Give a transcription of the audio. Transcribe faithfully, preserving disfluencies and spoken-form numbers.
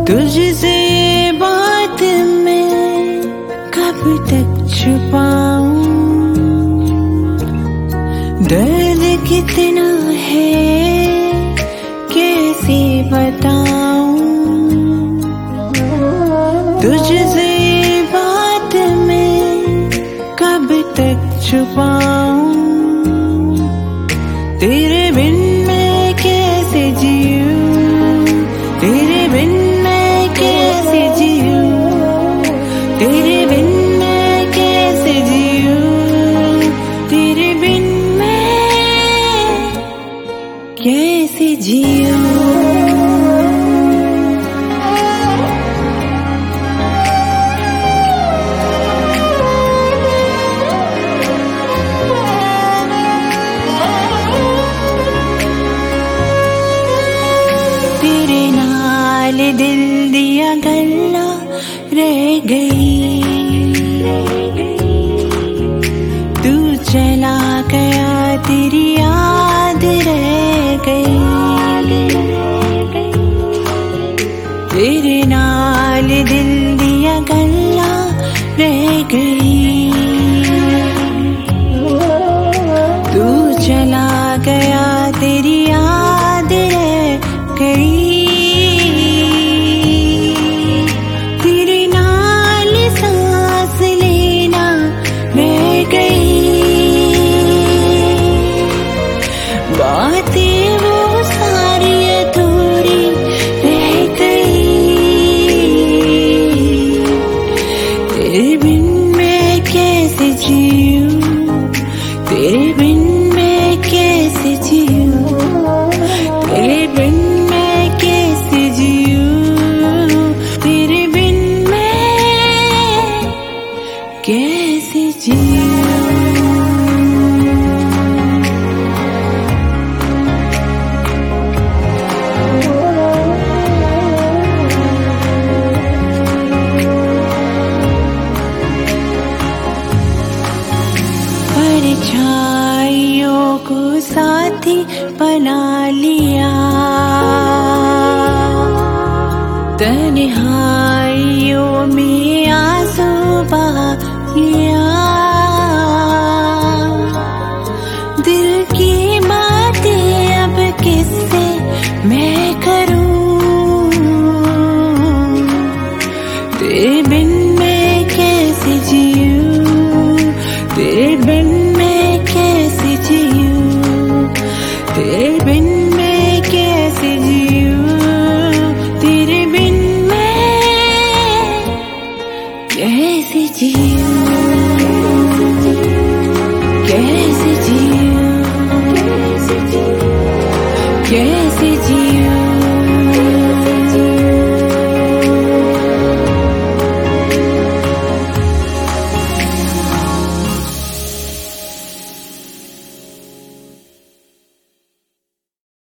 तुझसे ये बात मैं कब तक छुपाऊं, दर्द कितना है कैसे बताऊं। तुझसे ये बात मैं कब तक छुपाऊं, तेरे बिन मैं कैसे जीऊं, तेरे बिन मैं कैसे जीऊं, तेरे बिन मैं कैसे जीऊं, तेरे बिन मैं कैसे जीऊं। दिल दिया गल्ला रह गई, तू चला गया तेरी याद रह गई। तेरे नाल दिल दिया गल्ला रह गई, तू चला गया तेरी याद रह गई। बातें वो सारी अधूरी रह गई, तेरे बिन मैं कैसे जीऊं, तेरे बिन मैं कैसे जीऊं, तेरे बिन मैं कैसे जीऊं, तेरे बिन मैं कैसे जीऊं। परछाइयों को साथी बना लिया, तन्हाइयों में आंसू बहा लिया। दिल की बातें अब किससे मैं करूं, तेरे बिन मैं कैसे जीऊं, तेरे बिन मैं कैसे जीऊं, तेरे बिन मैं कैसे जीऊं, तेरे बिन मैं कैसे जीऊं, कैसे जीऊं, कैसे जीऊं।